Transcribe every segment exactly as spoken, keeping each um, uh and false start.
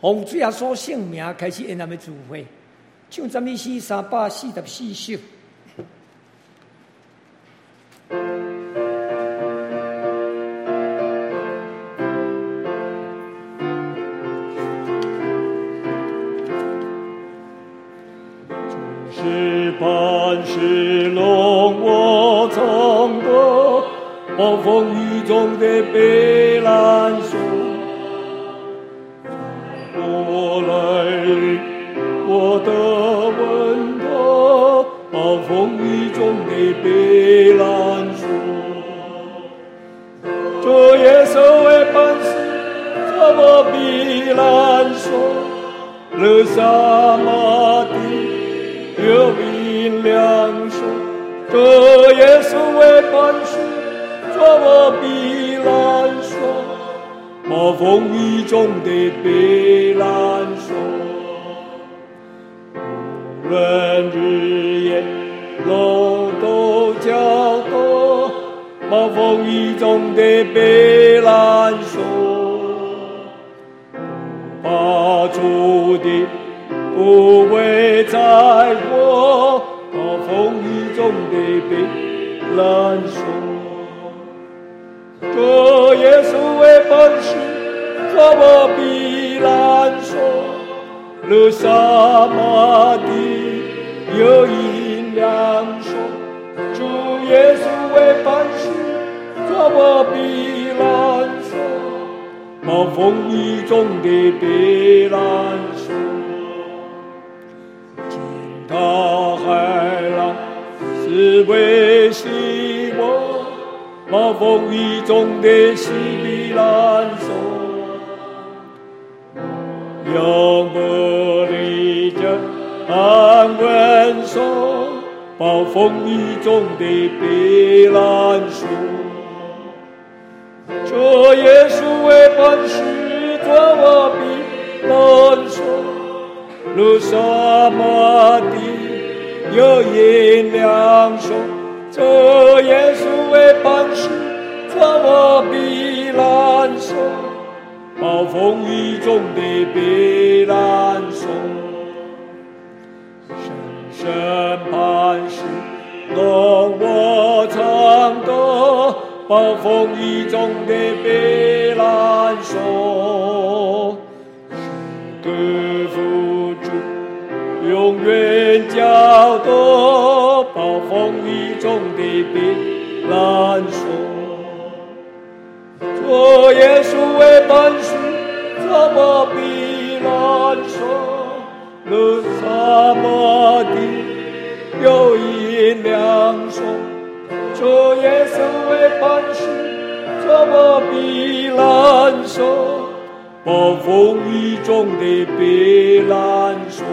奉主耶稣圣名开始因咱们聚会，唱赞美诗三百四十四首。 是磐石龙我曾得，暴风雨中的避难所。我来临，我的稳妥，暴风雨中的避难所。这耶稣的磐石，怎么避难所？勒沙马地。有冰凉手，这耶稣为磐石，做我避难所，暴风雨中的避难所。无论日夜路都较多，暴风雨中的避难所。把主的不会在我暴风雨中的避难所。这耶稣为磐石，做我避难所。勒沙马地有阴凉所。主耶稣为磐石，做我避难所。暴风雨中的避难所。大海浪是为希望，暴风雨中的西避难所。永不离这安稳所，暴风雨中的避难所。这耶稣为磐石，做我避难所。勒沙马地有阴凉手，这耶稣为磐石，做我避难所。暴风雨中的避难所。深深磐石容我常得，暴风雨中的避难所。是福永远较多，暴风雨中的避难所。做耶稣为磐石，做我避难所。勒沙马地有阴凉所。做耶稣为磐石，做我避难所。暴风雨中的避难所。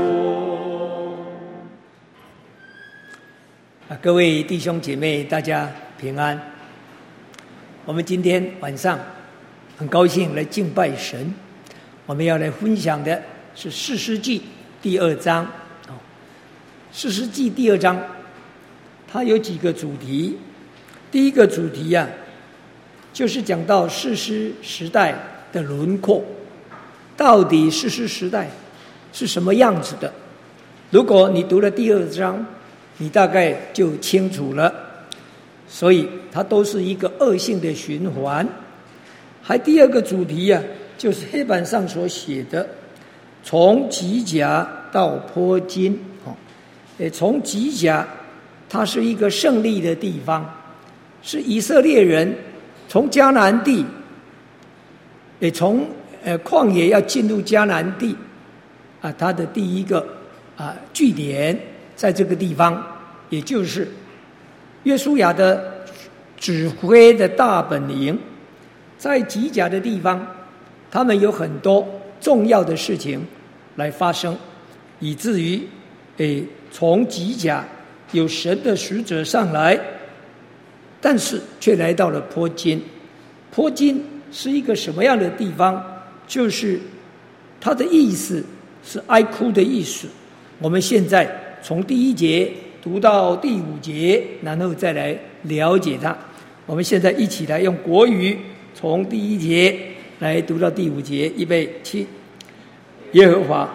各位弟兄姐妹，大家平安。我们今天晚上很高兴来敬拜神。我们要来分享的是士师记第二章。士师记第二章它有几个主题。第一个主题啊，就是讲到士师时代的轮廓，到底士师时代是什么样子的。如果你读了第二章，你大概就清楚了。所以它都是一个恶性的循环。还第二个主题啊，就是黑板上所写的，从吉甲到坡金。从吉甲，它是一个胜利的地方，是以色列人从迦南地，也从呃旷野要进入迦南地啊，它的第一个啊据点在这个地方，也就是约书亚的指挥的大本营。在吉甲的地方，他们有很多重要的事情来发生，以至于诶从吉甲有神的使者上来，但是却来到了坡金。坡金是一个什么样的地方？就是它的意思是哀哭的意思。我们现在从第一节读到第五节，然后再来了解它。我们现在一起来用国语从第一节来读到第五节，预备起。 耶和华。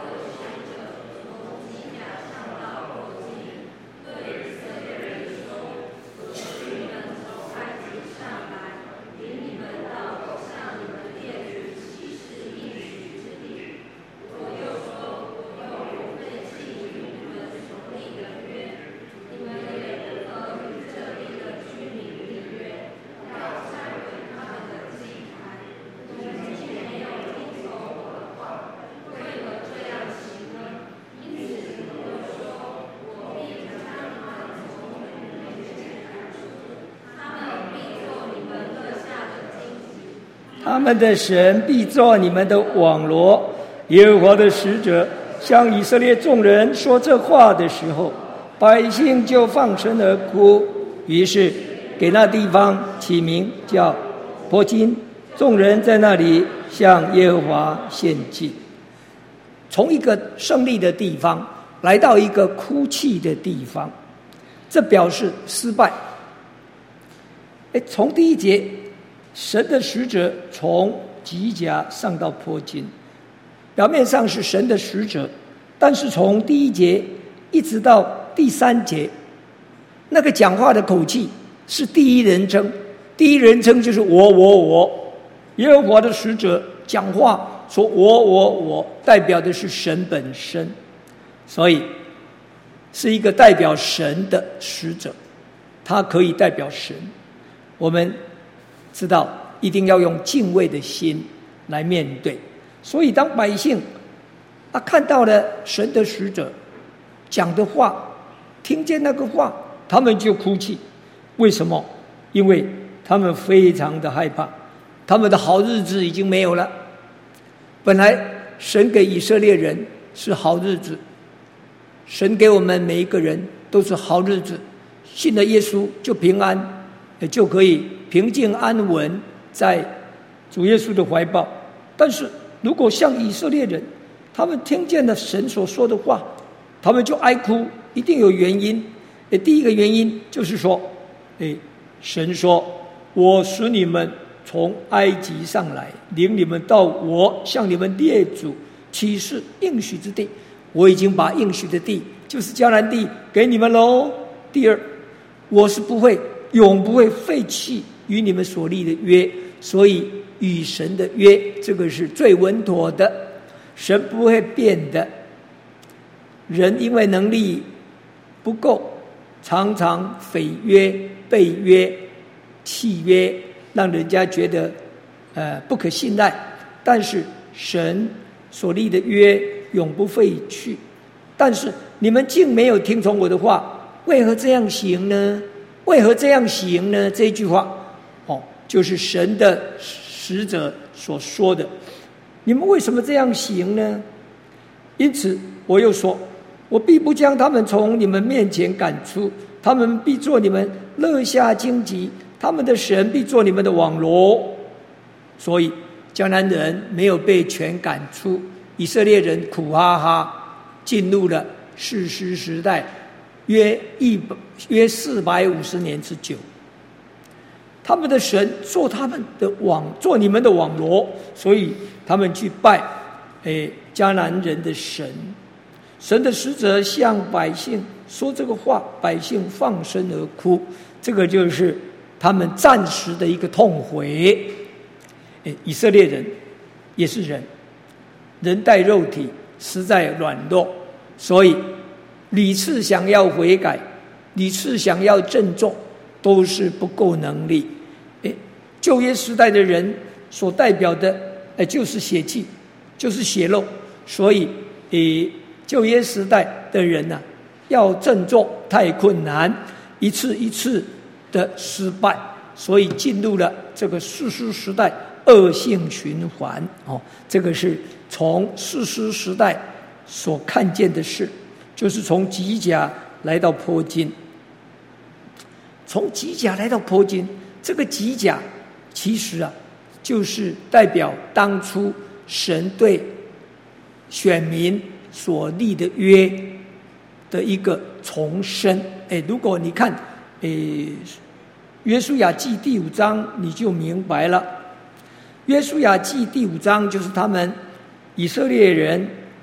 他们的神必做你们的网罗。耶和华的使者向以色列众人说这话的时候，百姓就放声而哭，于是给那地方起名叫波金。众人在那里向耶和华献祭。从一个胜利的地方来到一个哭泣的地方，这表示失败。从第一节，神的使者从吉甲上到波金，表面上是神的使者，但是从第一节一直到第三节，那个讲话的口气是第一人称，第一人称就是我我我。耶和华的使者讲话说我我我，代表的是神本身，所以是一个代表神的使者，他可以代表神。我们知道一定要用敬畏的心来面对，所以当百姓啊看到了神的使者讲的话，听见那个话，他们就哭泣。为什么？因为他们非常的害怕，他们的好日子已经没有了。本来神给以色列人是好日子，神给我们每一个人都是好日子，信了耶稣就平安，就可以平静安稳在主耶稣的怀抱。但是如果像以色列人，他们听见了神所说的话，他们就哀哭，一定有原因。第一个原因就是说，神说我使你们从埃及上来，领你们到我向你们列祖启示应许之地，我已经把应许的地就是迦南地给你们喽。第二，我是不会永不会废弃与你们所立的约，所以与神的约这个是最稳妥的，神不会变的。人因为能力不够，常常毁约背约契约，让人家觉得呃不可信赖。但是神所立的约永不废去。但是你们竟没有听从我的话，为何这样行呢？为何这样行呢？这句话哦，就是神的使者所说的。你们为什么这样行呢？因此我又说，我必不将他们从你们面前赶出，他们必做你们乐下荆棘，他们的神必做你们的网罗。所以迦南人没有被全赶出，以色列人苦哈哈进入了士师时代，约一约四百五十年之久。他们的神做他们的网，做你们的网罗，所以他们去拜诶迦南人的神。神的使者向百姓说这个话，百姓放声而哭，这个就是他们暂时的一个痛悔。以色列人也是人，人带肉体，实在软弱，所以屡次想要悔改，屡次想要振作，都是不够能力。旧约时代的人所代表的就是血气，就是血肉，所以旧约时代的人啊，要振作太困难，一次一次的失败，所以进入了这个士师时代恶性循环。哦，这个是从士师时代所看见的事，就是从吉甲来到波金。从吉甲来到波金，这个吉甲其实啊，就是代表当初神对选民所立的约的一个重申。诶，如果你看诶约书亚记第五章，你就明白了。约书亚记第五章就是他们以色列人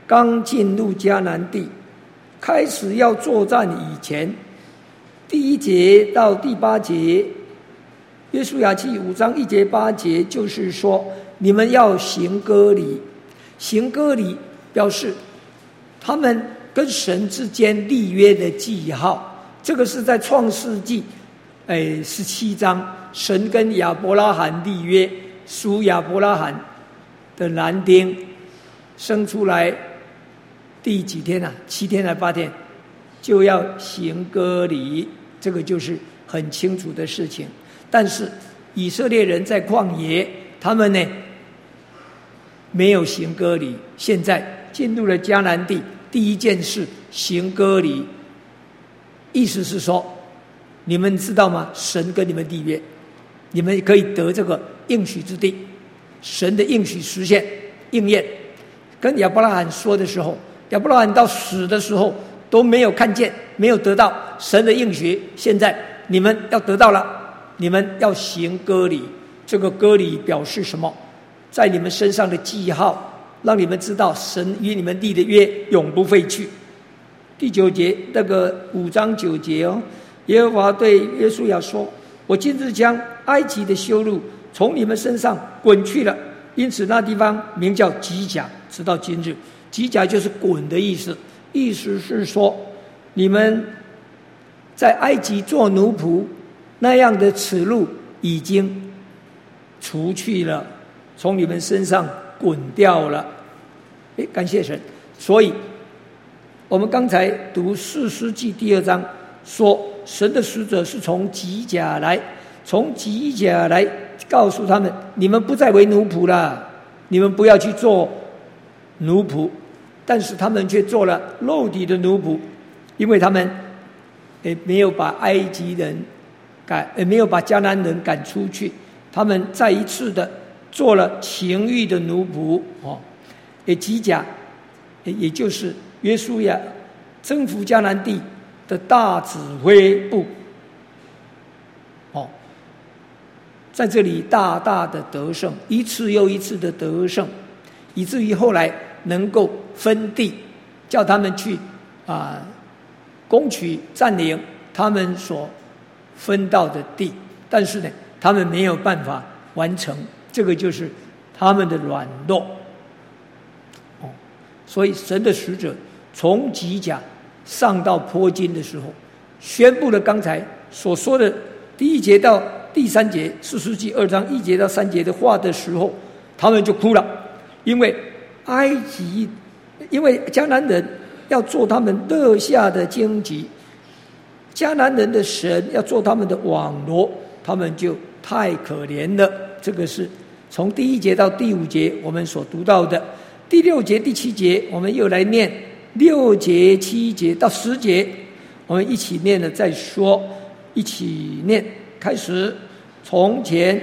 刚进入迦南地，开始要作战以前，第一节到第八节，约书亚记五章一节八节，就是说你们要行割礼。行割礼表示他们跟神之间立约的记号，这个是在创世纪哎十七章，神跟亚伯拉罕立约，属亚伯拉罕的男丁生出来第几天啊？七天还八天就要行割礼，这个就是很清楚的事情。但是以色列人在旷野，他们呢没有行割礼，现在进入了迦南地，第一件事行割礼，意思是说，你们知道吗？神跟你们立约，你们可以得这个应许之地，神的应许实现应验。跟亚伯拉罕说的时候，亚伯拉罕到死的时候都没有看见，没有得到神的应许，现在你们要得到了，你们要行割礼。这个割礼表示什么？在你们身上的记号，让你们知道神与你们立的约永不废去。第九节，那个五章九节哦，耶和华对约书亚说：我今日将埃及的羞辱从你们身上滚去了。因此那地方名叫吉甲，直到今日。吉甲就是滚的意思，意思是说你们在埃及做奴仆那样的耻辱已经除去了，从你们身上滚掉了。诶，感谢神。所以我们刚才读士师记第二章说，神的使者是从吉甲来，从吉甲来告诉他们，你们不再为奴仆了，你们不要去做奴仆。但是他们却做了肉体的奴仆，因为他们也没有把埃及人赶，也没有把迦南人赶出去，他们再一次的做了情欲的奴仆。哦，也吉甲，也就是约书亚征服迦南地的大指挥部。哦，在这里大大的得胜，一次又一次的得胜，以至于后来能够分地，叫他们去啊、呃、攻取占领他们所分到的地，但是呢，他们没有办法完成，这个就是他们的软弱。哦，所以神的使者从吉甲上到坡金的时候，宣布了刚才所说的第一节到第三节，士师记二章一节到三节的话的时候，他们就哭了，因为埃及，因为迦南人要做他们乐下的荆棘，迦南人的神要做他们的网罗，他们就太可怜了。这个是从第一节到第五节我们所读到的。第六节第七节我们又来念六节七节到十节，我们一起念了再说，一起念，开始。从前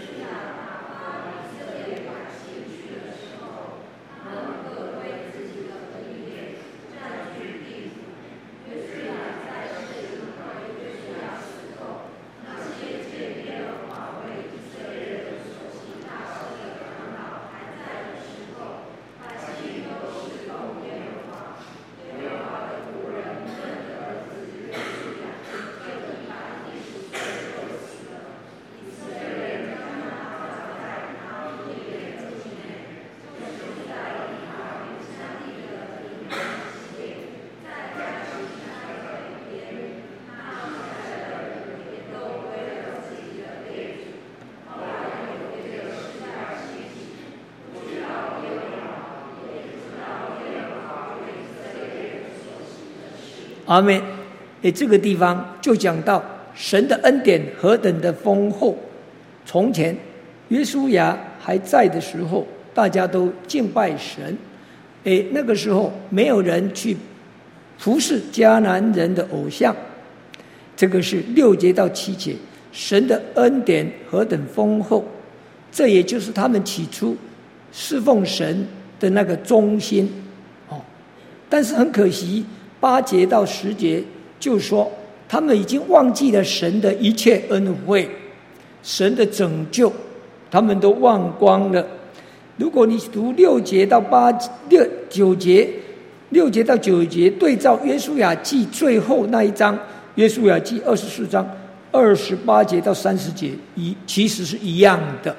阿们。诶，这个地方就讲到神的恩典何等的丰厚。从前约书亚还在的时候，大家都敬拜神。诶，那个时候没有人去服侍迦南人的偶像。这个是六节到七节，神的恩典何等丰厚，这也就是他们起初侍奉神的那个中心。哦，但是很可惜，八节到十节就说他们已经忘记了神的一切恩惠，神的拯救他们都忘光了， 如果你读六节到八六九节，六节到九节对照约书亚记最后那一章，约书亚记二十四章二十八节到三十节，一其实是一样的。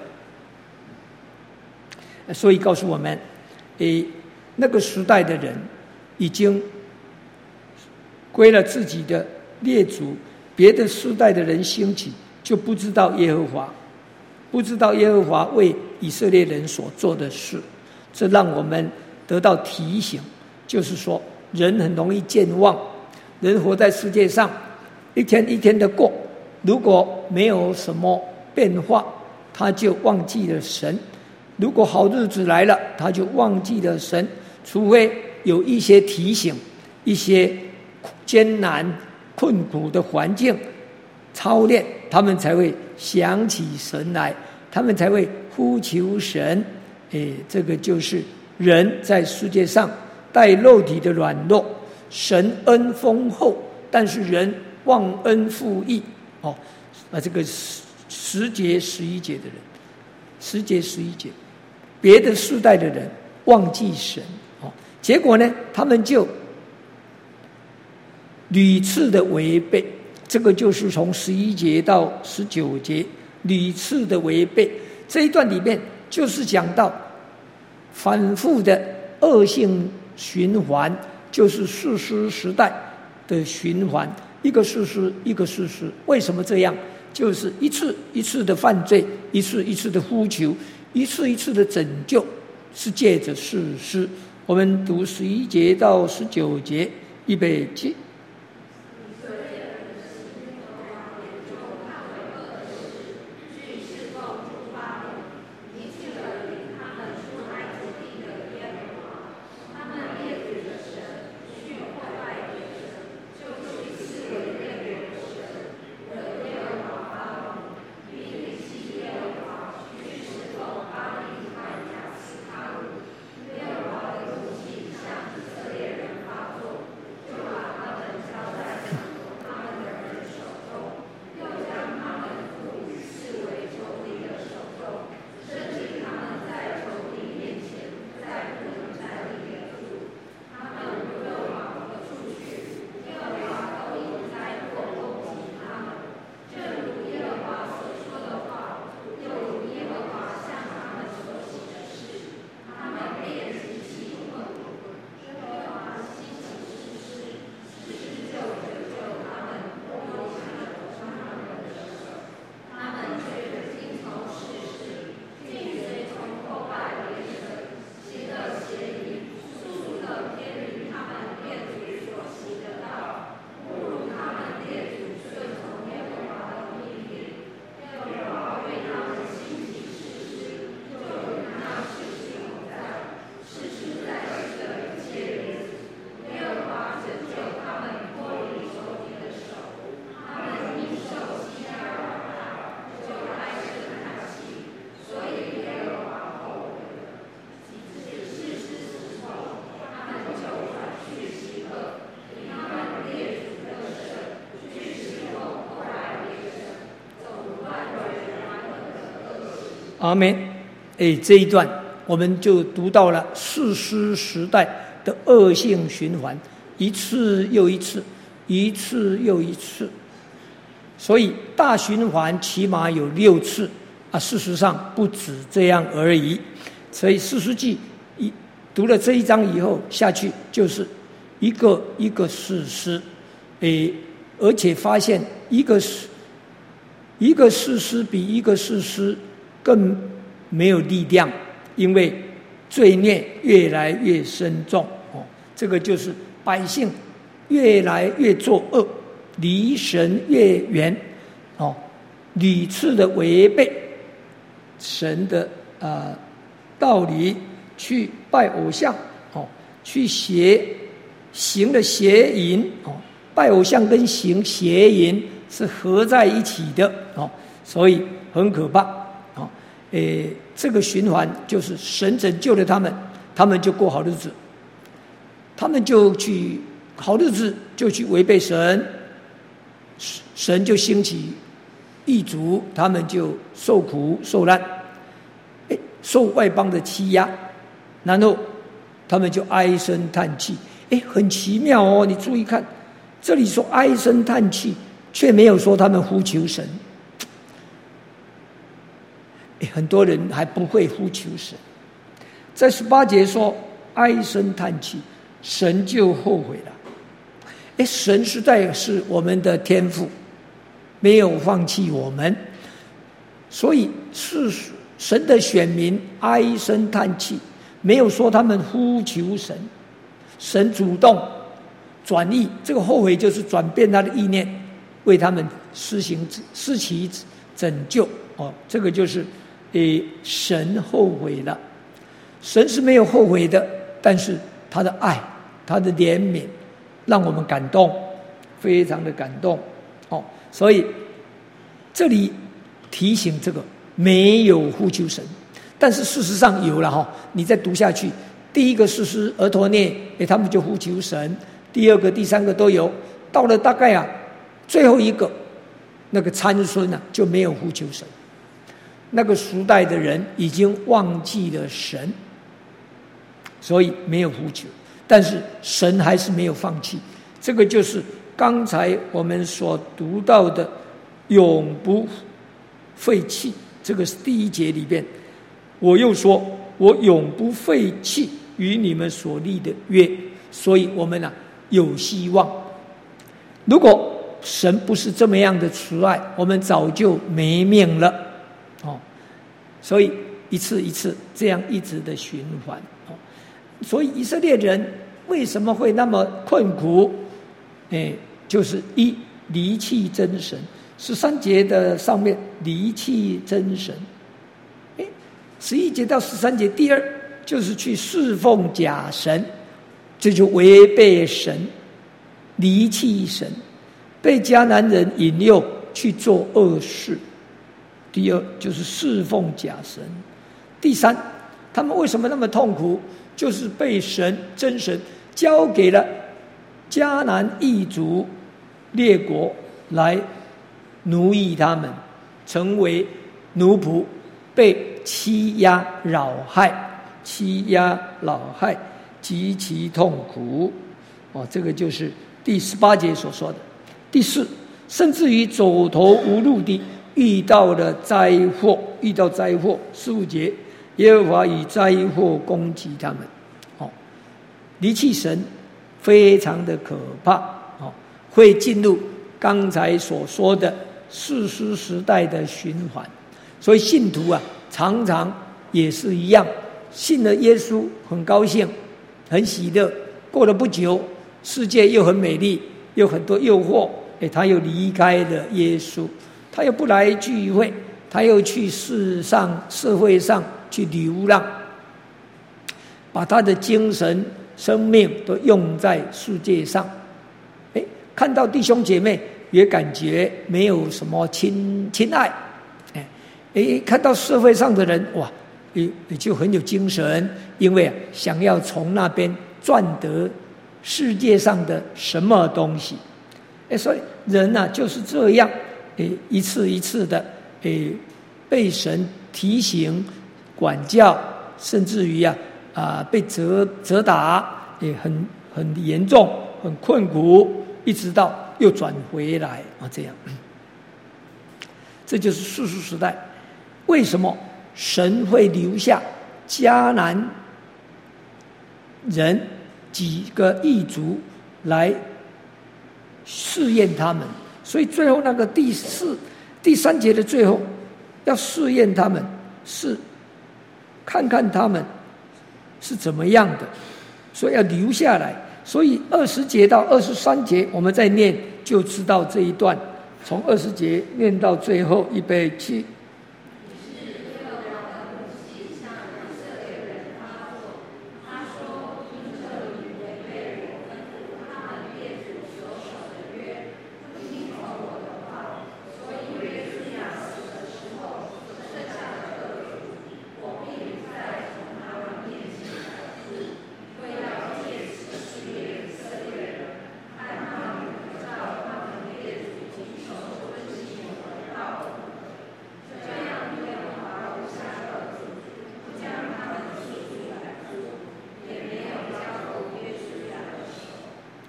所以告诉我们，诶，那个时代的人已经归了自己的列祖，别的世代的人兴起，就不知道耶和华，不知道耶和华为以色列人所做的事。这让我们得到提醒，就是说人很容易健忘，人活在世界上一天一天的过，如果没有什么变化，他就忘记了神；如果好日子来了，他就忘记了神。除非有一些提醒，一些艰难困苦的环境操练，他们才会想起神来，他们才会呼求神。诶，这个就是人在世界上带肉体的软弱，神恩丰厚，但是人忘恩负义。哦，啊，这个十十节十一节的人，十节十一节，别的世代的人忘记神，哦，结果呢，他们就屡次的违背。这个就是从十一节到十九节屡次的违背。这一段里面就是讲到反复的恶性循环，就是士师时代的循环，一个士师一个士师。为什么这样？就是一次一次的犯罪，一次一次的呼求，一次一次的拯救，是借着士师。我们读十一节到十九节，预备起。阿们。哎，这一段我们就读到了士师时代的恶性循环，一次又一次，一次又一次。所以大循环起码有六次啊，事实上不止这样而已。所以士师记一读了这一章以后，下去就是一个一个士师，诶，而且发现一个一个士师比一个士师更没有力量，因为罪孽越来越深重。哦，这个就是百姓越来越作恶，离神越远。哦，屡次的违背神的呃道理，去拜偶像，哦，去邪行的邪淫，哦，拜偶像跟行邪淫是合在一起的，哦，所以很可怕，哦，诶，这个循环就是神拯救了他们，他们就过好日子，他们就去好日子就去违背神，神就兴起异族，他们就受苦受难。诶， 受外邦的欺压，然后他们就唉声叹气。哎，很奇妙哦！你注意看，这里说唉声叹气，却没有说他们呼求神。哎，很多人还不会呼求神。在十八节说唉声叹气，神就后悔了。哎，神实在是我们的天父，没有放弃我们，所以是神的选民唉声叹气，没有说他们呼求神。神主动转意，这个后悔就是转变他的意念，为他们施行施其拯救。哦，这个就是诶，神后悔了。神是没有后悔的，但是他的爱，他的怜悯，让我们感动，非常的感动。哦，所以这里提醒这个没有呼求神，但是事实上有了哈。你再读下去，第一个士师俄陀聶，诶，他们就呼求神；第二个、第三个都有。到了大概啊，最后一个那个参孙啊，就没有呼求神。那个时代的人已经忘记了神，所以没有呼求。但是神还是没有放弃，这个就是刚才我们所读到的永不废弃。这个是第一节里边，我又说，我永不废弃与你们所立的约。所以我们啊有希望。如果神不是这么样的慈爱，我们早就没命了。哦，所以一次一次这样一直的循环。哦，所以以色列人为什么会那么困苦？哎，就是一离弃真神。十三节的上面离弃真神，哎，十一节到十三节第二就是去侍奉假神，这就违背神，离弃神，被迦南人引诱去做恶事。第二就是侍奉假神。第三，他们为什么那么痛苦？就是被神真神交给了迦南异族列国来奴役他们，成为奴仆，被欺压扰害，欺压扰害，极其痛苦。哦，这个就是第十八节所说的。第四，甚至于走投无路的遇到了灾祸，遇到灾祸。十五节，耶和华以灾祸攻击他们。哦，离弃神非常的可怕。哦，会进入刚才所说的士师时代的循环。所以信徒啊，常常也是一样，信了耶稣很高兴，很喜乐，过了不久，世界又很美丽，有很多诱惑，哎，他又离开了耶稣，他又不来聚会，他又去世上社会上去流浪，把他的精神生命都用在世界上。哎，看到弟兄姐妹也感觉没有什么亲亲爱，哎哎，看到社会上的人，哇，也也就很有精神，因为啊，想要从那边赚得世界上的什么东西。哎，所以人啊就是这样，哎，一次一次的，哎，被神提醒、管教，甚至于啊啊被责责打，也很很严重、很困苦，一直到又转回来啊，这样。这就是士师时代。为什么神会留下迦南人几个异族来试验他们？所以最后那个第四、第三节的最后，要试验他们，是看看他们是怎么样的，所以要留下来。所以二十节到二十三节，我们再念就知道这一段，从二十节念到最后，预备起。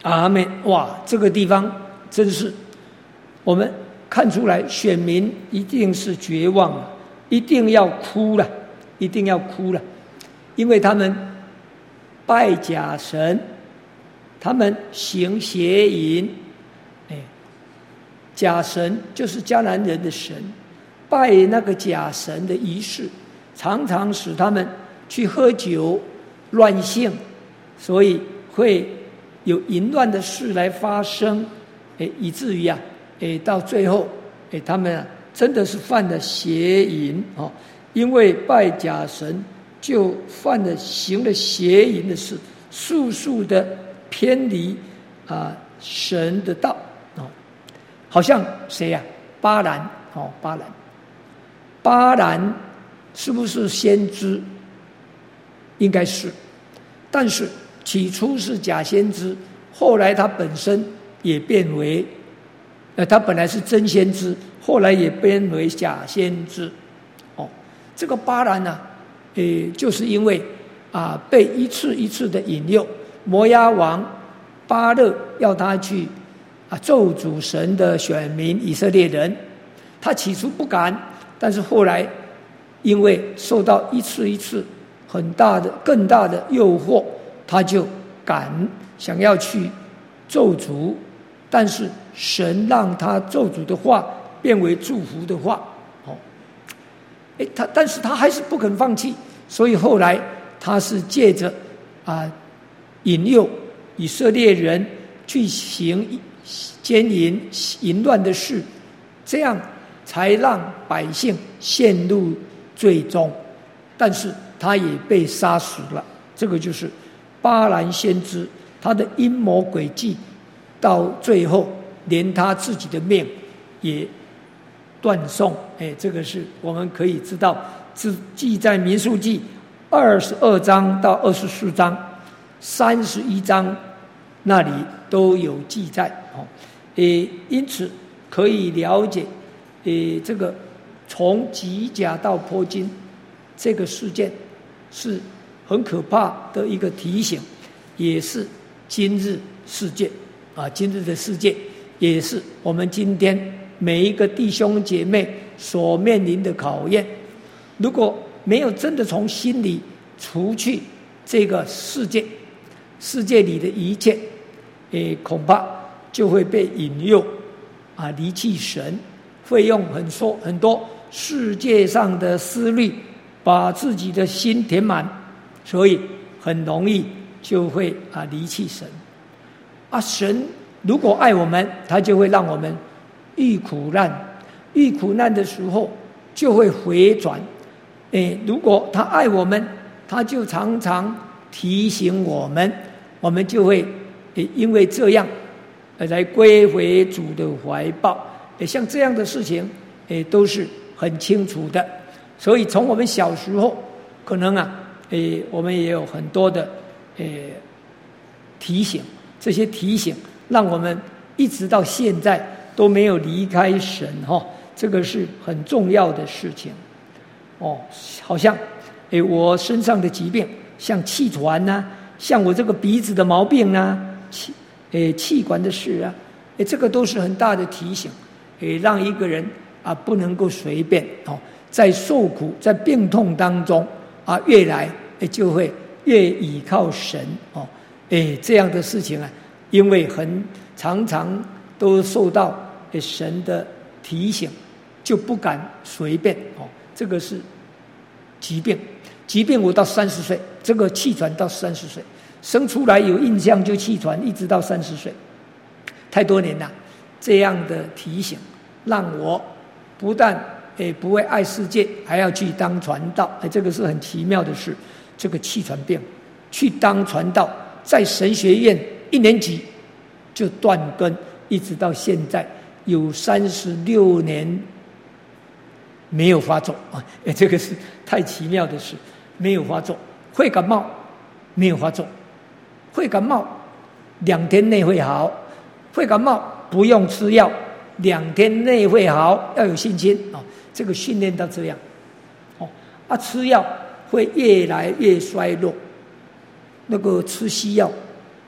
阿们！哇，这个地方真是我们看出来，选民一定是绝望了，一定要哭了，一定要哭了，因为他们拜假神，他们行邪淫，哎，假神就是迦南人的神，拜那个假神的仪式，常常使他们去喝酒、乱性，所以会有淫乱的事来发生，哎，以至于啊，哎，到最后，哎，他们啊真的是犯了邪淫哦，因为拜假神就犯了行了邪淫的事，速速的偏离啊神的道哦，好像谁呀、啊？巴兰哦，巴兰，巴兰是不是先知？应该是，但是起初是假先知，后来他本身也变为，呃，他本来是真先知，后来也变为假先知。哦，这个巴兰呢、啊，诶，就是因为啊被一次一次的引诱，摩押王巴勒要他去啊咒诅神的选民以色列人，他起初不敢，但是后来因为受到一次一次很大的、更大的诱惑，他就敢想要去咒诅，但是神让他咒诅的话变为祝福的话，哦，诶，他但是他还是不肯放弃，所以后来他是借着啊引诱以色列人去行奸淫、淫乱的事，这样才让百姓陷入最终，但是他也被杀死了。这个就是巴兰先知他的阴谋诡计，到最后连他自己的命也断送。哎，这个是我们可以知道，是记在民数记二十二章到二十四章、三十一章那里都有记载。哦，诶，因此可以了解，诶，这个从吉甲到坡金这个事件是很可怕的一个提醒，也是今日世界啊，今日的世界也是我们今天每一个弟兄姐妹所面临的考验。如果没有真的从心里除去这个世界，世界里的一切，诶，恐怕就会被引诱啊，离弃神，会用很多很多世界上的思虑把自己的心填满，所以很容易就会啊离弃神。啊，神如果爱我们，他就会让我们遇苦难，遇苦难的时候就会回转。诶，如果他爱我们，他就常常提醒我们，我们就会诶因为这样来归回主的怀抱。诶，像这样的事情，诶都是很清楚的。所以从我们小时候，可能啊，诶，我们也有很多的诶提醒，这些提醒让我们一直到现在都没有离开神哈、哦，这个是很重要的事情。哦，好像诶，我身上的疾病，像气喘呐、啊，像我这个鼻子的毛病啊，气诶气管的事啊，诶，这个都是很大的提醒，诶，让一个人啊不能够随便哦。在受苦、在病痛当中啊，越来就会越倚靠神哦。哎，这样的事情啊，因为很常常都受到神的提醒，就不敢随便哦。这个是疾病，疾病我到三十岁，这个气喘到三十岁，生出来有印象就气喘，一直到三十岁，太多年了。这样的提醒让我不但诶不会爱世界，还要去当传道，诶，这个是很奇妙的事。这个气喘病去当传道，在神学院一年级就断根，一直到现在有三十六年没有发作啊！诶，这个是太奇妙的事，没有发作。会感冒没有发作，会感冒两天内会好，会感冒不用吃药，两天内会好，要有信心啊！这个训练到这样，哦啊，吃药会越来越衰弱。那个吃西药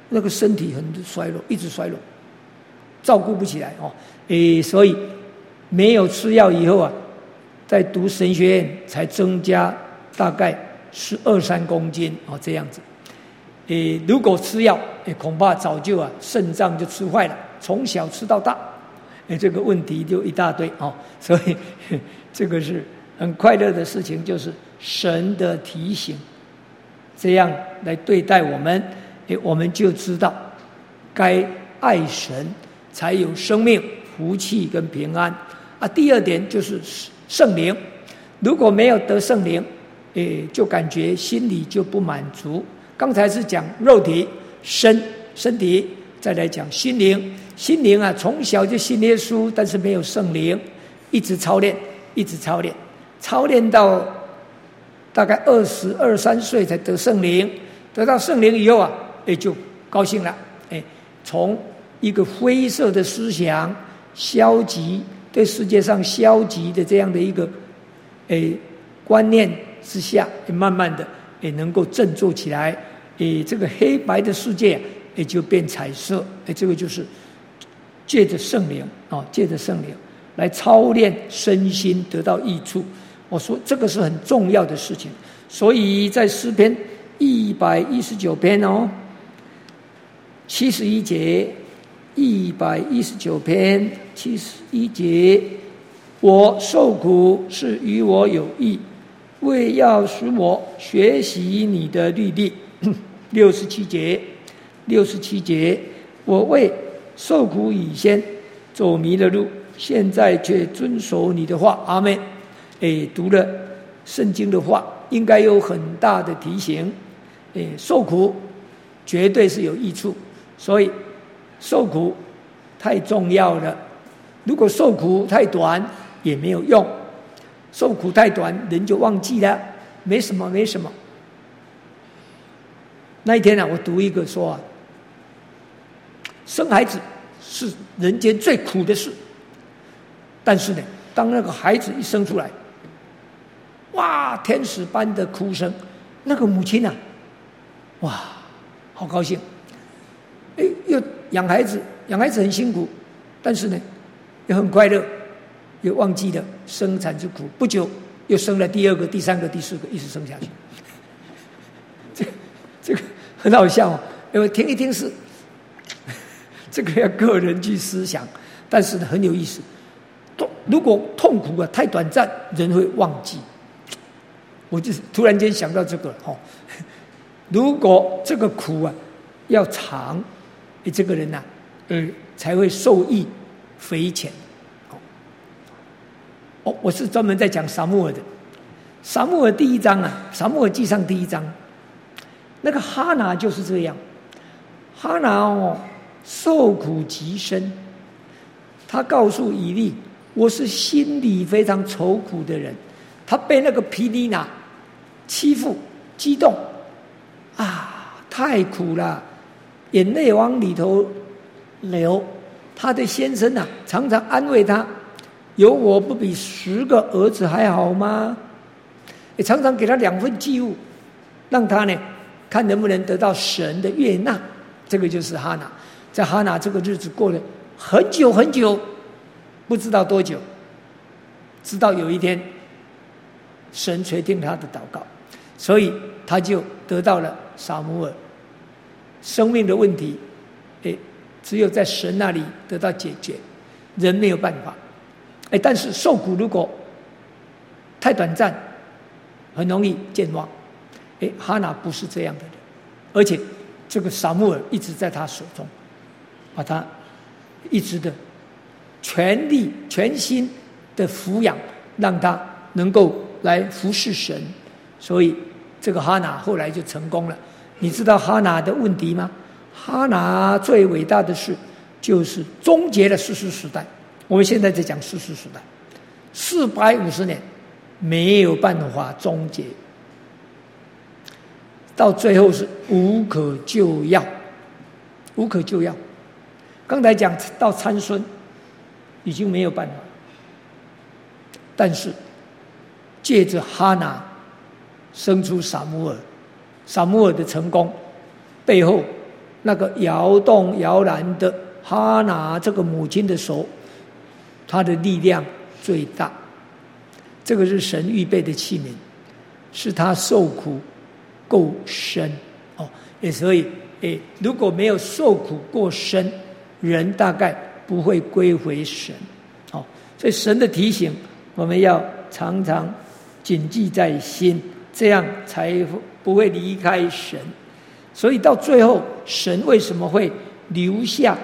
那个身体很衰弱，一直衰弱，照顾不起来哦。诶，所以没有吃药以后啊，在读神学院才增加大概十二三公斤哦，这样子。诶，如果吃药，诶，恐怕早就啊肾脏就吃坏了，从小吃到大，诶，这个问题就一大堆哦。所以这个是很快乐的事情，就是神的提醒，这样来对待我们，诶，我们就知道该爱神，才有生命、福气跟平安啊。第二点就是圣灵，如果没有得圣灵，诶，就感觉心里就不满足。刚才是讲肉体、身身体，再来讲心灵。心灵啊，从小就信耶稣，但是没有圣灵，一直操练，一直操练，操练到大概二十二三岁才得圣灵。得到圣灵以后啊，哎，就高兴了，哎，从一个灰色的思想、消极对世界上消极的这样的一个哎观念之下，慢慢的。也能够振作起来，诶，这个黑白的世界也就变彩色，诶，这个就是借着圣灵啊，借着圣灵来操练身心，得到益处。我说这个是很重要的事情，所以在诗篇一百一十九篇哦，七十一节，一百一十九篇七十一节，我受苦是与我有益。为要使我学习你的律例。六十七节，六十七节，我为受苦以先走迷了路，现在却遵守你的话。阿们。哎，读了圣经的话，应该有很大的提醒。哎，受苦绝对是有益处，所以受苦太重要了。如果受苦太短，也没有用。受苦太短，人就忘记了，没什么，没什么。那一天啊，我读一个说啊，生孩子是人间最苦的事，但是呢，当那个孩子一生出来，哇，天使般的哭声，那个母亲啊，哇，好高兴。哎，又养孩子，养孩子很辛苦，但是呢，也很快乐。又忘记了生产之苦，不久又生了第二个、第三个、第四个，一直生下去。这这个很好笑哦，因为听一听是这个要个人去思想，但是呢很有意思。如果痛苦啊太短暂，人会忘记。我就突然间想到这个哦，如果这个苦啊要长，你这个人呐、啊，呃，才会受益匪浅。哦，我是专门在讲撒母耳的。撒母耳第一章啊，撒母耳记上第一章，那个哈拿就是这样。哈拿哦，受苦极深。他告诉以利：“我是心里非常愁苦的人。”他被那个毗尼拿欺负、激动啊，太苦了，眼泪往里头流。他的先生啊，常常安慰他。有我不比十个儿子还好吗？也常常给他两份祭物，让他呢看能不能得到神的悦纳。这个就是哈拿，在哈拿这个日子过了很久很久，不知道多久，直到有一天，神垂听他的祷告，所以他就得到了撒母耳。生命的问题，诶，只有在神那里得到解决，人没有办法。哎，但是受苦如果太短暂，很容易健忘。哎，哈拿不是这样的人，而且这个撒母耳一直在他手中，把他一直的全力、全心的抚养，让他能够来服侍神。所以这个哈拿后来就成功了。你知道哈拿的问题吗？哈拿最伟大的事就是终结了士师时代。我们现在在讲士师时代，四百五十年没有办法终结，到最后是无可救药，无可救药。刚才讲到参孙，已经没有办法，但是借着哈拿生出撒母耳，撒母耳的成功背后那个摇动摇篮的哈拿这个母亲的手，她的力量最大。这个是神预备的器皿，是她受苦够深哦。也所以，诶，如果没有受苦过深，人大概不会归回神。哦，所以神的提醒，我们要常常谨记在心，这样才不会离开神。所以到最后，神为什么会留下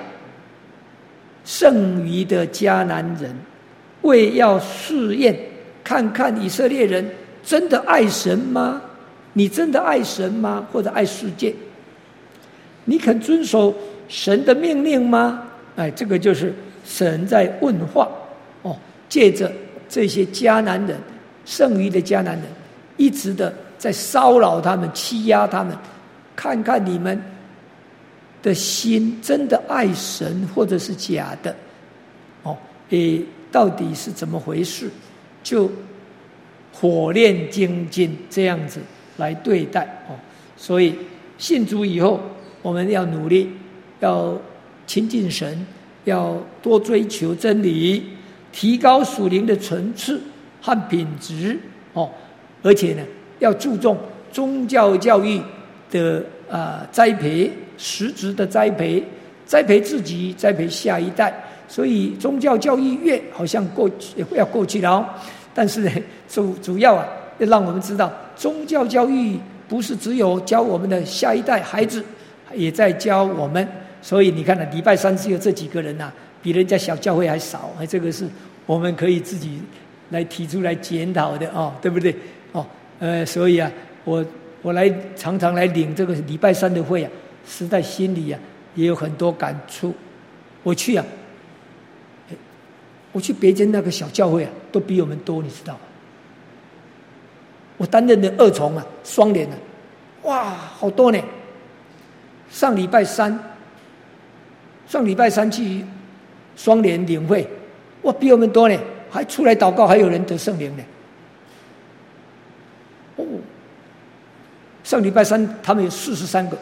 剩余的迦南人，为要试验看看以色列人真的爱神吗？你真的爱神吗？或者爱世界？你肯遵守神的命令吗？哎，这个就是神在问话哦，借着这些迦南人，剩余的迦南人，一直的在骚扰他们，欺压他们。看看你们的心真的爱神，或者是假的，哦，诶，到底是怎么回事？就火炼精金这样子来对待哦。所以信主以后，我们要努力，要亲近神，要多追求真理，提高属灵的层次和品质哦。而且呢，要注重宗教教育的啊、呃、栽培，实质的栽培，栽培自己，栽培下一代。所以宗教教育越好像过要过去了哦，但是呢，主主要啊，要让我们知道，宗教教育不是只有教我们的下一代孩子，也在教我们。所以你看呢、啊，礼拜三只有这几个人呐、啊，比人家小教会还少。哎，这个是我们可以自己来提出来检讨的哦，对不对？哦，呃，所以啊，我。我来常常来领这个礼拜三的会啊，实在心里啊也有很多感触。我去啊，我去别间那个小教会啊，都比我们多，你知道吗？我担任的二重啊，双联啊，哇，好多呢。上礼拜三，上礼拜三去双联领会，哇，比我们多呢，还出来祷告，还有人得圣灵呢。哦。上礼拜三他们有四十三个，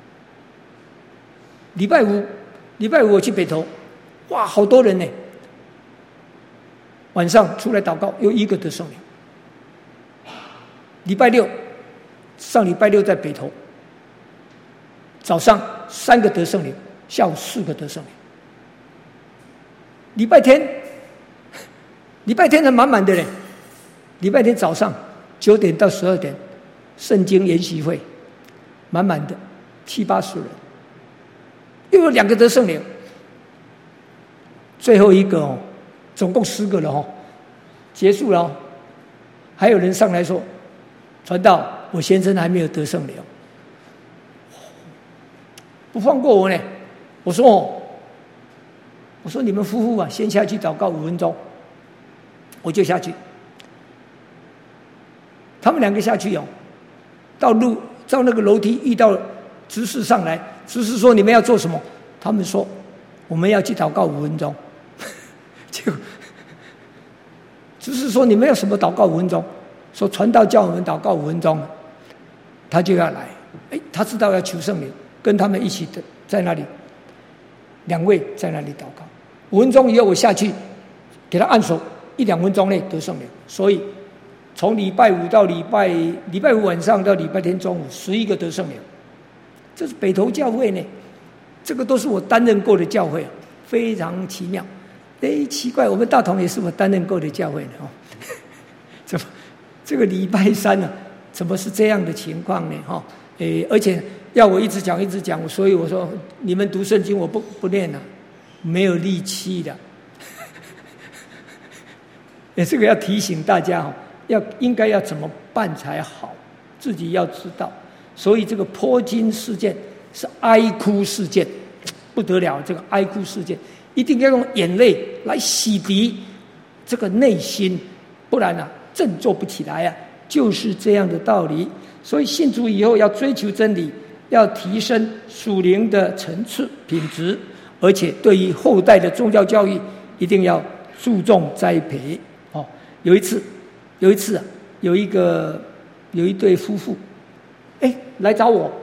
礼拜五，礼拜五我去北投，哇，好多人呢。晚上出来祷告，有一个得圣灵。礼拜六，上礼拜六在北投，早上三个得圣灵，下午四个得圣灵。礼拜天，礼拜天还满满的嘞，礼拜天早上九点到十二点。圣经研习会满满的七八十人，又有两个得圣灵，最后一个哦，总共十个了哦，结束了哦，还有人上来说，传道，我先生还没有得圣灵，不放过我呢。我说哦，我说你们夫妇啊，先下去祷告五分钟，我就下去。他们两个下去哦。到路到那个楼梯遇到执事上来，执事说你们要做什么？他们说我们要去祷告五分钟。结果执事说你们要什么祷告五分钟？说传道叫我们祷告五分钟，他就要来。哎，他知道要求圣灵，跟他们一起的在那里，两位在那里祷告。五分钟以后我下去给他按手，一两分钟内得圣灵。所以从礼拜五到礼拜礼拜五晚上到礼拜天中午，十一个得圣灵，这是北投教会呢。这个都是我担任过的教会，非常奇妙。哎，奇怪，我们大同也是我担任过的教会呢哦。怎么这个礼拜三呢、啊？怎么是这样的情况呢？哈、哦，诶，而且要我一直讲一直讲，所以我说你们读圣经我不不念了，没有力气的。诶，这个要提醒大家哈。要应该要怎么办才好，自己要知道。所以这个泼金事件是哀哭事件，不得了！这个哀哭事件一定要用眼泪来洗涤这个内心，不然啊，振作不起来啊，就是这样的道理。所以信主以后要追求真理，要提升属灵的层次品质，而且对于后代的宗教教育一定要注重栽培。哦，有一次。有一次啊，有一个有一对夫妇，哎，来找我，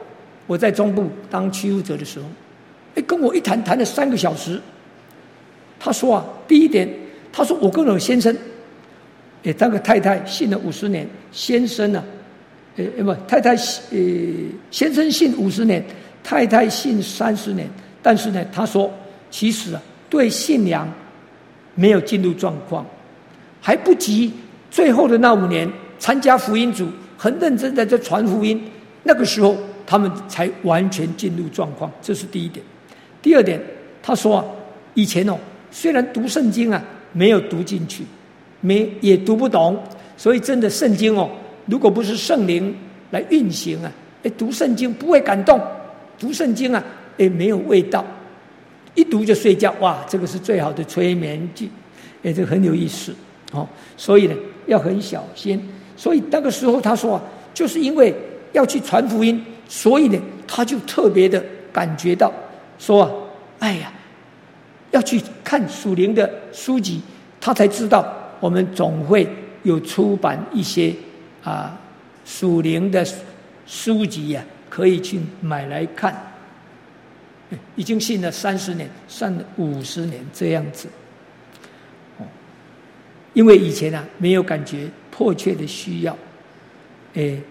我在中部当区务者的时候，哎，跟我一谈谈了三个小时。他说啊，第一点，他说我跟我先生，哎，那个太太信了五十年，先生呢、啊，呃，不，太太呃，先生信五十年，太太信三十年，但是呢，他说其实啊，对信仰没有进入状况，还不及最后的那五年参加福音组，很认真的在传福音，那个时候他们才完全进入状况，这是第一点。第二点，他说啊，以前哦，虽然读圣经啊没有读进去，没也读不懂，所以真的圣经哦，如果不是圣灵来运行啊，哎，读圣经不会感动，读圣经啊，哎，没有味道，一读就睡觉，哇，这个是最好的催眠剂，哎，这个很有意思哦。所以呢，要很小心。所以那个时候他说啊，就是因为要去传福音，所以呢，他就特别的感觉到说啊，哎呀，要去看属灵的书籍，他才知道我们总会有出版一些啊属灵的书籍呀、啊，可以去买来看。已经信了三十年，算了五十年这样子。哦，因为以前啊没有感觉迫切的需要，哎，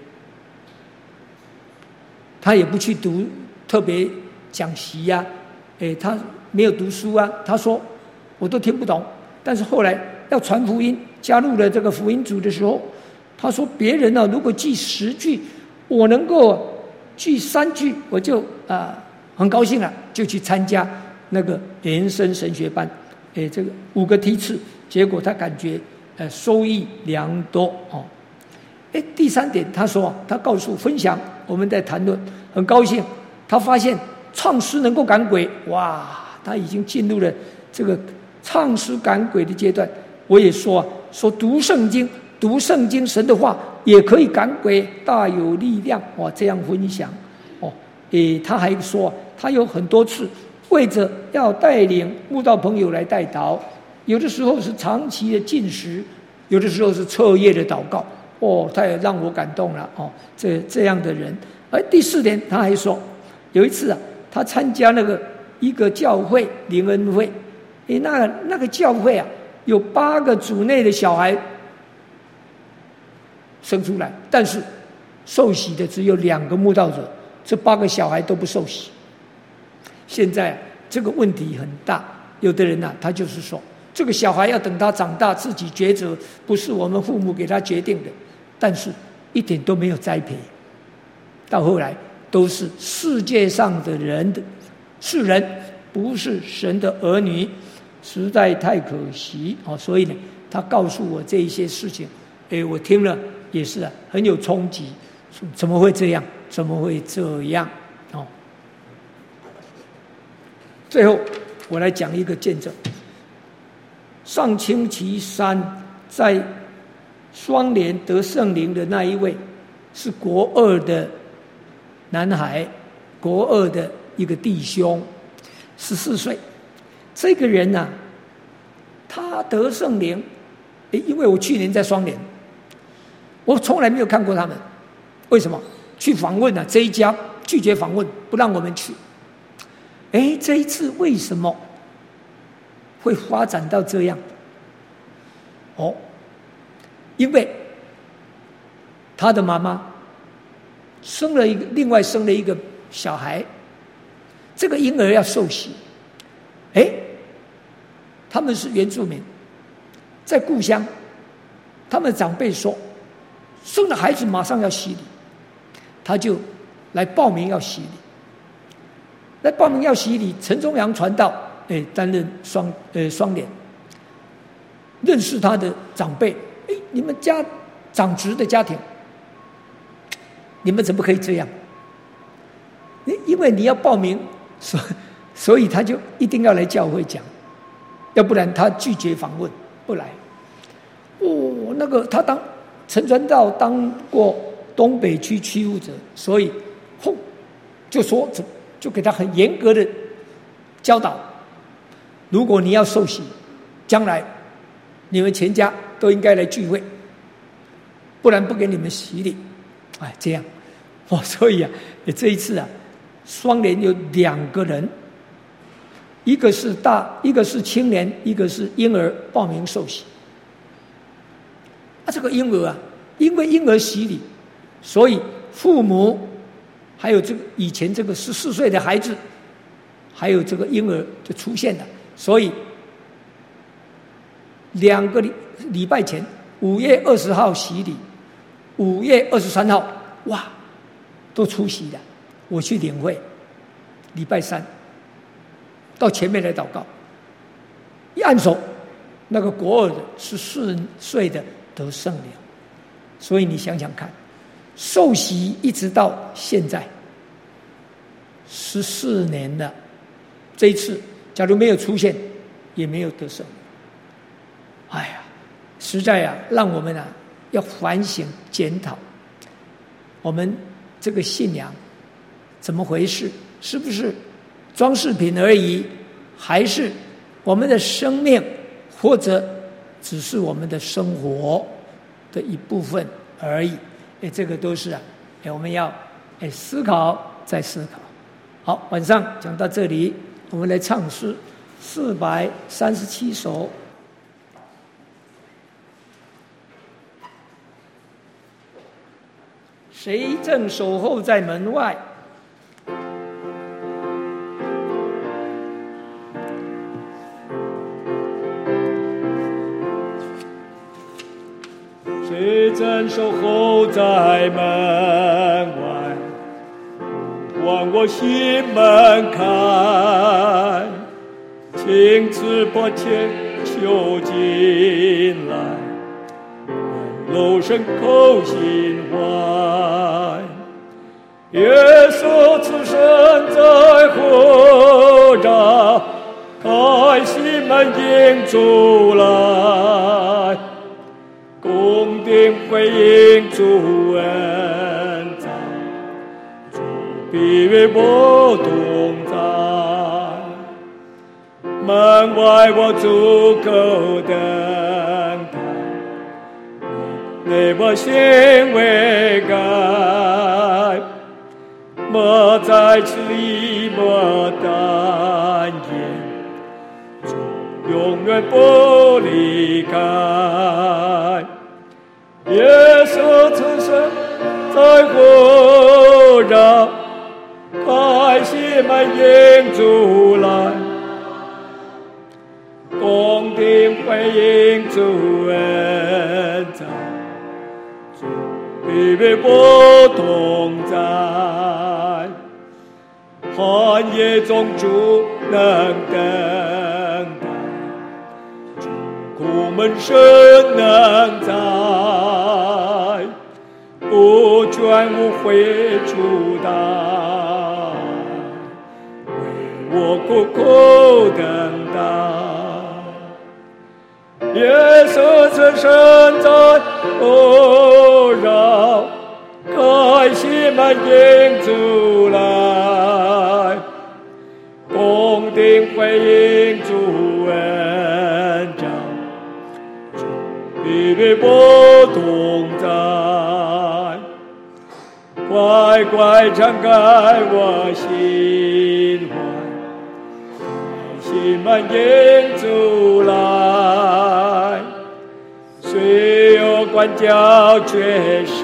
他也不去读特别讲习呀、啊，哎，他没有读书啊。他说我都听不懂，但是后来要传福音，加入了这个福音组的时候，他说别人呢、啊、如果记十句，我能够记三句，我就啊。呃很高兴啊，就去参加那个延伸神学班，诶，这个五个梯次，结果他感觉呃收益良多哦。诶，第三点，他说他告诉分享，我们在谈论，很高兴，他发现唱诗能够赶鬼，哇，他已经进入了这个唱诗赶鬼的阶段。我也说啊，说读圣经，读圣经神的话也可以赶鬼，大有力量，哇，这样分享哦。诶，他还说。他有很多次为着要带领慕道朋友来代祷，有的时候是长期的禁食，有的时候是彻夜的祷告。哦，他也让我感动了哦，这这样的人。而第四点，他还说，有一次啊，他参加那个一个教会灵恩会，诶，那个那个教会啊，有八个组内的小孩生出来，但是受洗的只有两个慕道者，这八个小孩都不受洗。现在这个问题很大，有的人呢、啊，他就是说，这个小孩要等他长大自己抉择，不是我们父母给他决定的，但是一点都没有栽培，到后来都是世界上的人的是人，不是神的儿女，实在太可惜哦。所以呢，他告诉我这一些事情，哎，我听了也是啊，很有冲击，怎么会这样？怎么会这样？哦。最后，我来讲一个见证。上星期三在双联得圣灵的那一位，是国二的男孩，国二的一个弟兄，十四岁。这个人呢、啊，他得圣灵，因为我去年在双联，我从来没有看过他们。为什么？去访问啊，这一家拒绝访问，不让我们去。哎，这一次为什么会发展到这样？哦，因为他的妈妈生了一个，另外生了一个小孩，这个婴儿要受洗。哎，他们是原住民，在故乡，他们长辈说，生了孩子马上要洗礼，他就来报名要洗礼。来报名要洗礼，陈宗阳传道，哎，担任双呃双联，认识他的长辈，哎，你们家长直的家庭，你们怎么可以这样？因为你要报名，所所以他就一定要来教会讲，要不然他拒绝访问，不来。哦，那个他当陈传道当过东北区区务者，所以轰就说怎。就给他很严格的教导，如果你要受洗，将来你们全家都应该来聚会，不然不给你们洗礼。哎，这样，哦，所以啊，这一次啊， 双联有两个人，一个是大，一个是青年，一个是婴儿报名受洗。啊，这个婴儿啊，因为婴儿洗礼，所以父母还有这个以前这个十四岁的孩子，还有这个婴儿就出现了。所以两个礼礼拜前，五月二十号洗礼，五月二十三号，哇，都出席了。我去领会，礼拜三到前面来祷告，一按手，那个国二的十四岁的得圣灵。所以你想想看，受洗一直到现在十四年了，这一次假如没有出现，也没有得圣灵。哎呀，实在啊，让我们啊要反省检讨，我们这个信仰怎么回事？是不是装饰品而已，还是我们的生命，或者只是我们的生活的一部分而已？哎，这个都是啊，哎，我们要哎思考再思考。好，晚上讲到这里，我们来唱诗四百三十七首。谁正守候在门外？ 谁正守候在门外？望我心门开，请赐把千求进来，楼声口心怀。耶稣此生在何处？开心门迎主来，恭敬回应主恩在，主必与我同在。门外我足够等待，内我心未改，莫再迟疑，莫单言，主永远不离开。耶稣此生在何处？开心门迎主来，恭敬回应主恩在，主必与我同在。寒夜中主能等待，主苦闷神能在，不倦无悔主待，为我苦苦等待。耶稣此生在何处？开心门迎主来，恭敬回应主恩照，主必与我同在。乖乖敞开我心怀，心门迎主来，虽有管教却是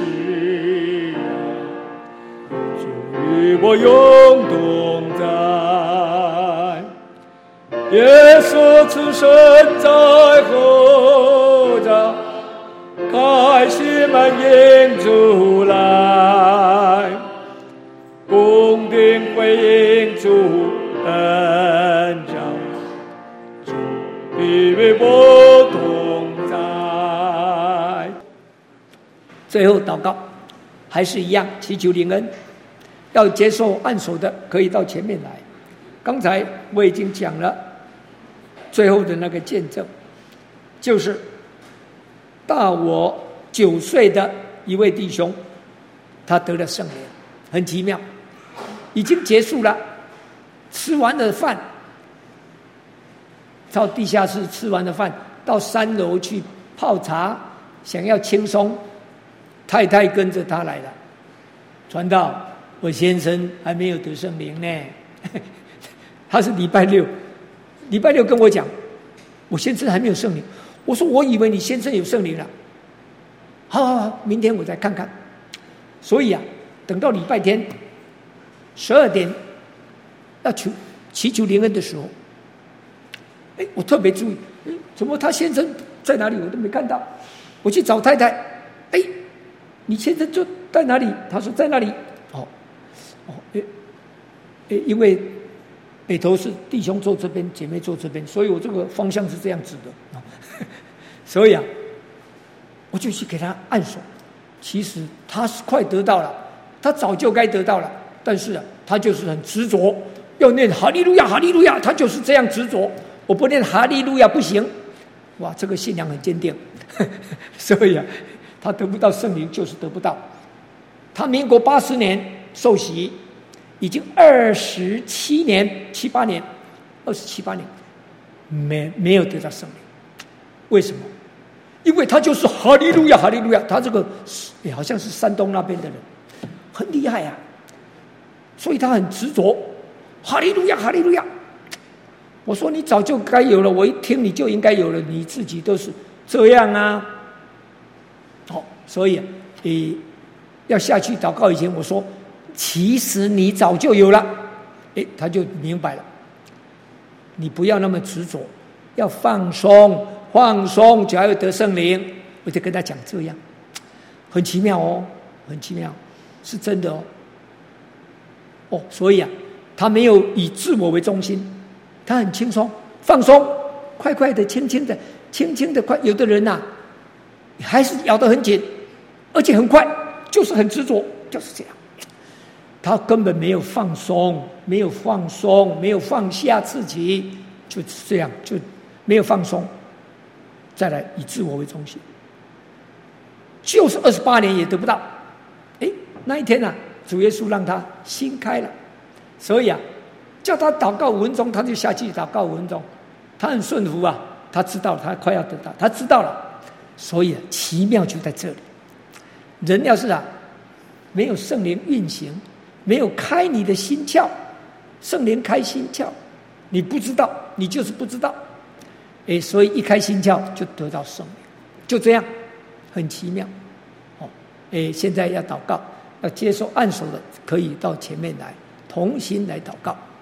与我永同在。耶稣此生在何处？开心门迎主来，恭敬回应主恩照，主必与我同在。 最后祷告还是一样，祈求灵恩。要接受按手的可以到前面来。刚才我已经讲了最后的那个见证，就是大我九岁的一位弟兄，他得了圣灵，很奇妙。已经结束了，吃完了饭，到地下室吃完了饭，到三楼去泡茶，想要轻松，太太跟着他来了。传道， 我先生还没有得圣灵呢，他是礼拜六，礼拜六跟我讲，我先生还没有圣灵。我说我以为你先生有圣灵了，好好好，明天我再看看。所以啊，等到礼拜天十二点要求祈求灵恩的时候，哎，我特别注意，哎，怎么他先生在哪里我都没看到。我去找太太，哎，你先生就在哪里？他说在那里。哦，哦，哎，哎，因为北头是弟兄坐这边，姐妹坐这边，所以我这个方向是这样子的。所以啊，我就去给他按手。其实他是快得到了，他早就该得到了，但是啊，他就是很执着，要念哈利路亚，哈利路亚，他就是这样执着。我不念哈利路亚不行，哇，这个信仰很坚定。所以啊，他得不到圣灵就是得不到。他民国八十年受洗，已经二十七年、七八年、二十七八年，没没有得到圣灵。为什么？因为他就是哈利路亚，哈利路亚。他这个也好像是山东那边的人，很厉害啊，所以他很执着，哈利路亚，哈利路亚。我说你早就该有了，我一听你就应该有了，你自己都是这样啊。好、哦，所以诶，要下去祷告以前，我说其实你早就有了，诶，他就明白了。你不要那么执着，要放松，放松，只要有得圣灵。我就跟他讲这样，很奇妙哦，很奇妙，是真的哦。哦，所以啊，他没有以自我为中心。他很轻松放松，快快的，轻轻的，轻轻的快。有的人呐、啊，还是咬得很紧，而且很快，就是很执着，就是这样。他根本没有放松，没有放松，没有放下自己，就这样，就没有放松。再来以自我为中心，就是二十八年也得不到。哎，那一天啊，主耶稣让他心开了，所以啊。叫他祷告五分钟，他就下去祷告五分钟。他很顺服啊，他知道他快要得到，他知道了。所以啊，奇妙就在这里。人要是啊没有圣灵运行，没有开你的心窍，圣灵开心窍，你不知道，你就是不知道。哎，所以一开心窍就得到圣灵，就这样，很奇妙。哦，哎，现在要祷告，要接受按手的，可以到前面来，同心来祷告。